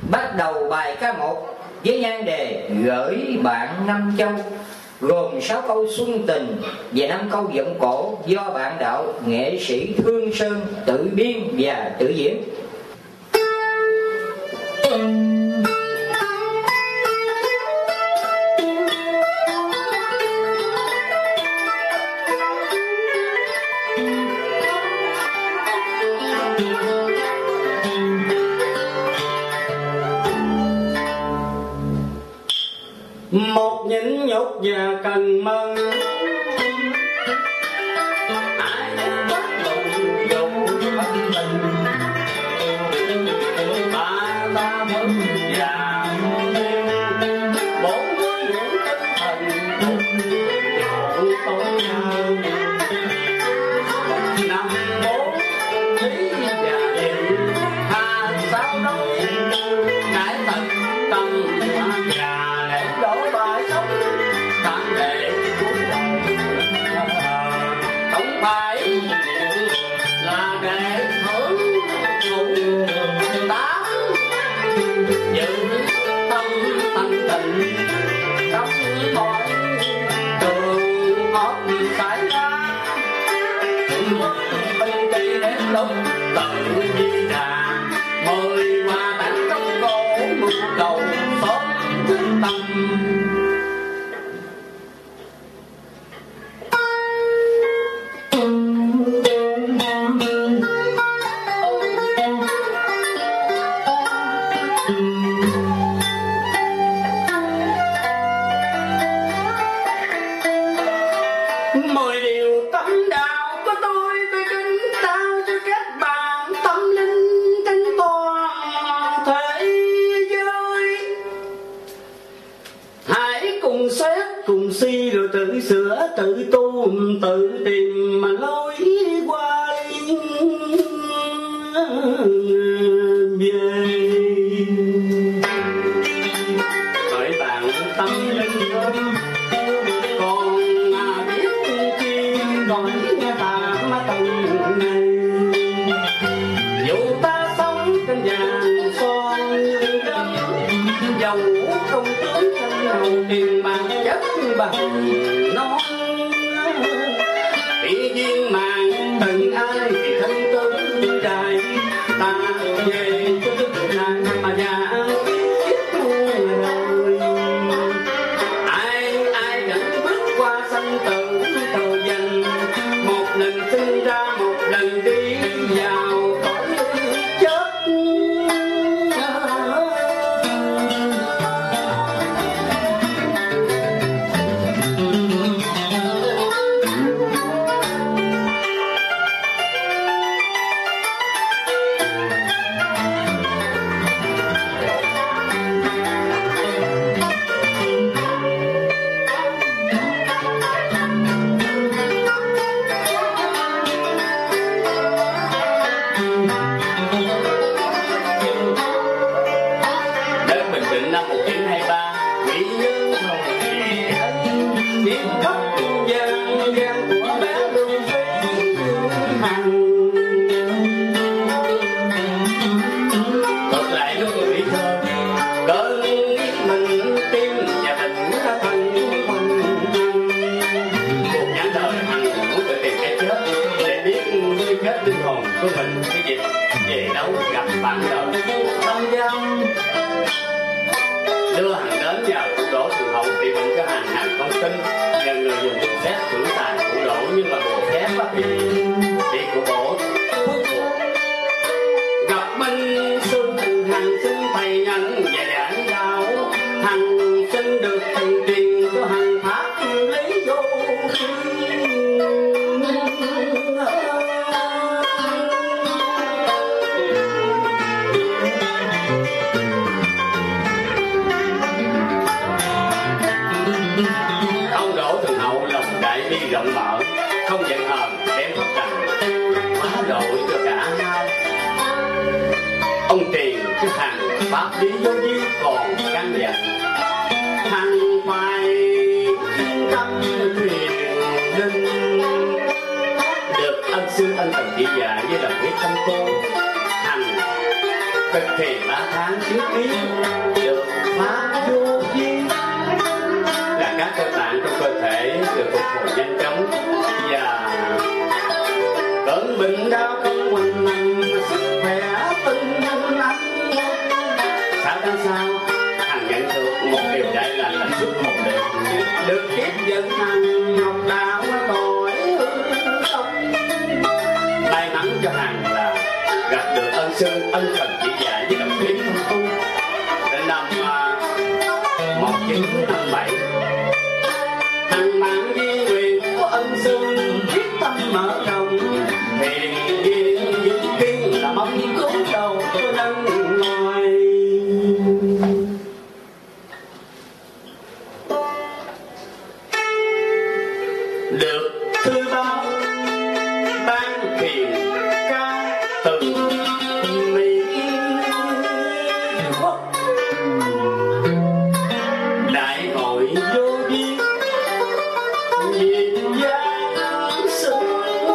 bắt đầu bài ca 1 với nhan đề Gửi bạn Năm Châu, gồm 6 câu xuân tình và 5 câu giọng cổ do bạn đạo nghệ sĩ Thương Sơn tự biên và tự diễn. Một nhịn nhục và cần mân, ai bắt lùng dùng bất tình, ba ta vẫn già bốn mươi những tinh thần cùng tôi năm bốn lý và định hà sao nói ngại thật tâm già để đổ bài sống tạm để cuộc đời không phải là để hưởng thụ tám giữ tâm thanh tịnh trong mọi đường hót xảy ra bình tĩnh đến lúc tự di ra mời qua tặng trong cổ mưu cầu xóm tâm. Mười điều tâm đạo của tôi kính trao cho các bạn tâm linh trên toàn thế giới. Hãy cùng xét cùng suy rồi tự sửa tự tu tự tìm mà lối qua về. Bởi bạn tâm linh hơn còn biết chi gọi ta mà tầng này. Dù ta sống trên vàng son như gấm, dầu công tướng thân hầu tiền bạc chất bằng non. Bị duyên màng từng ai thì thân tướng dài, ta về cho đức nàng mà già biết đời. Ai vẫn bước qua sanh tử cầu dành, một lần sinh ra một lần đi vào cõi chết. Của mình cái dịp về đâu gặp bạn đời tham gia đưa hàng đến vào cụ đổ Thường Hậu thì mình có hàng con tin nhờ người dùng xét thử tài cụ đổ, nhưng mà bộ xét thì cụ bổ phước buộc gặp minh xuân hàng sinh thầy nhận và giảng đạo hàng sinh được thành tiền cho hàng pháp lý vô rộng mở, không giận hờn đem pháp trần hóa đổi cho cả hai. Ông tiền cho hàng pháp lý vô duyên còn căn dặn, hàng phải tâm thuyền linh được ân sư ân cần chỉ dạy với lòng biết thâm cô. Hàng cực kỳ 3 tháng trước đi được pháp vô vi là các cơ tạng trong cơ thể được phục hồi nhanh chóng và cơn bệnh đau không hoành hành, sức khỏe tinh thần anh. 6 tháng sau Hằng nhận được một điều đại lành là xuất hồn được tiếp dẫn Hằng học đạo tội không. May mắn cho Hằng là gặp được ân sư ân thần chỉ dạy với đồng thuyết thông tu. Đến năm 1957 Hằng mang di nguyện của ân sư quyết tâm mở rộng thiền viên kinh là mong cứu đầu cho nhân loại. Được thư báo ban thiền ca từ Mỹ Quốc, đại hội vô vi Việt Giang xưng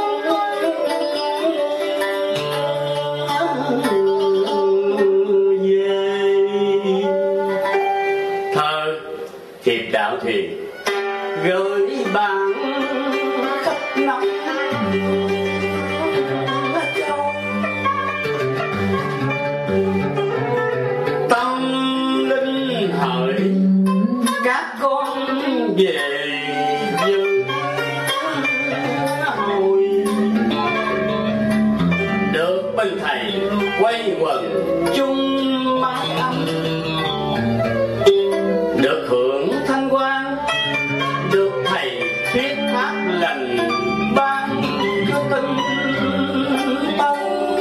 về thơ thiệp đạo thiền gửi bạn khắp năm châu. Tâm linh hỡi các con về dự hội, được bên thầy quay quần chung mái ấm, được hưởng thanh quan, được thầy thuyết pháp lành ban cho tinh tông.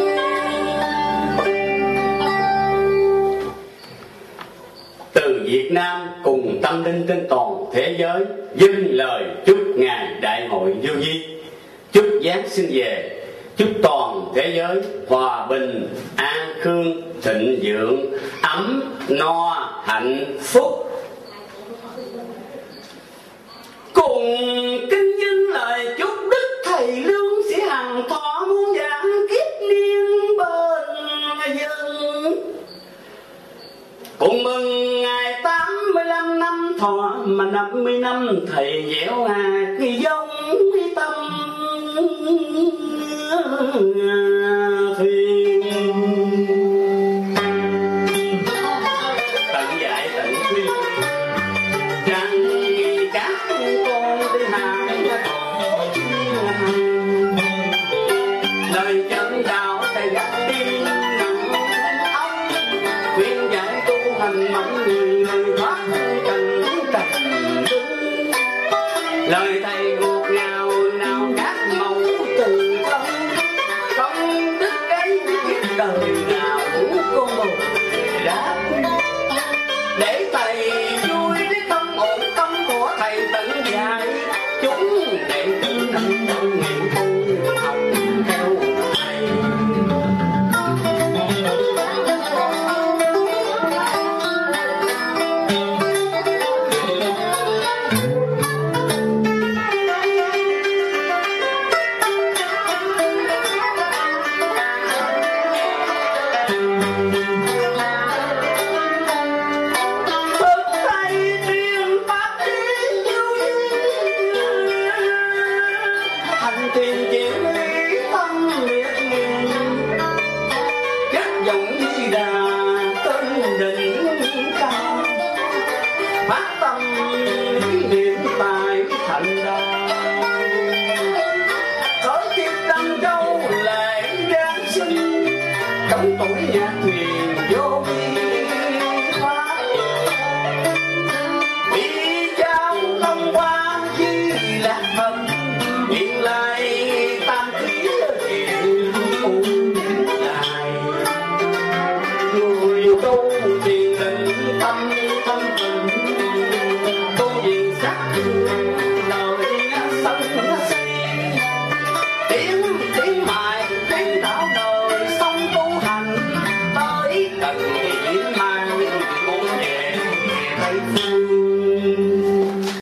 Từ Việt Nam cùng tâm linh trên toàn thế giới dâng lời chúc ngài đại hội vô vi, chúc Giáng sinh về, chúc toàn thế giới hòa bình an khương thịnh vượng ấm no hạnh phúc. Cùng kinh dân lời chúc đức thầy Lương Sĩ Hằng thọ muôn vạn kiếp niên bên dân. Cùng mừng ngày 85 năm thọ mà 50 năm thầy dẻo cái giống tâm thuyền. Tận dạy tận khuyên rằng các con đi hài lời chân đạo thầy dắt đi nặng ông, khuyên dạy tu hành mọi người thoát trần trần đứng. Lời thầy ngọt ngào nào các mẫu từ tâm, công đức ấy biết đời nào con một đáp. Để thầy vui với tâm ổn tâm của thầy tận dạy, chúng đệ tử nâng tâm nguyện tu học theo thầy. Tuổi nhà thuyền